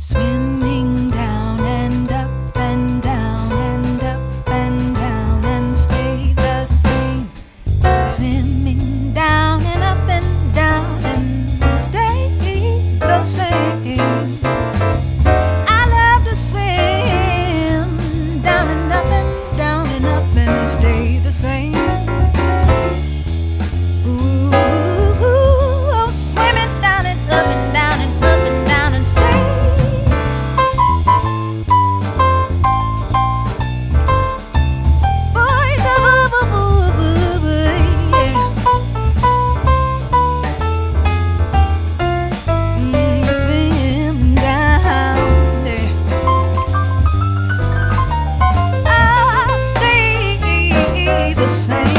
Swimming down and up and down and up and down and stay the same. Swimming down and up and down and stay the same. I love to swim down and up and down and up and stay the same. The same.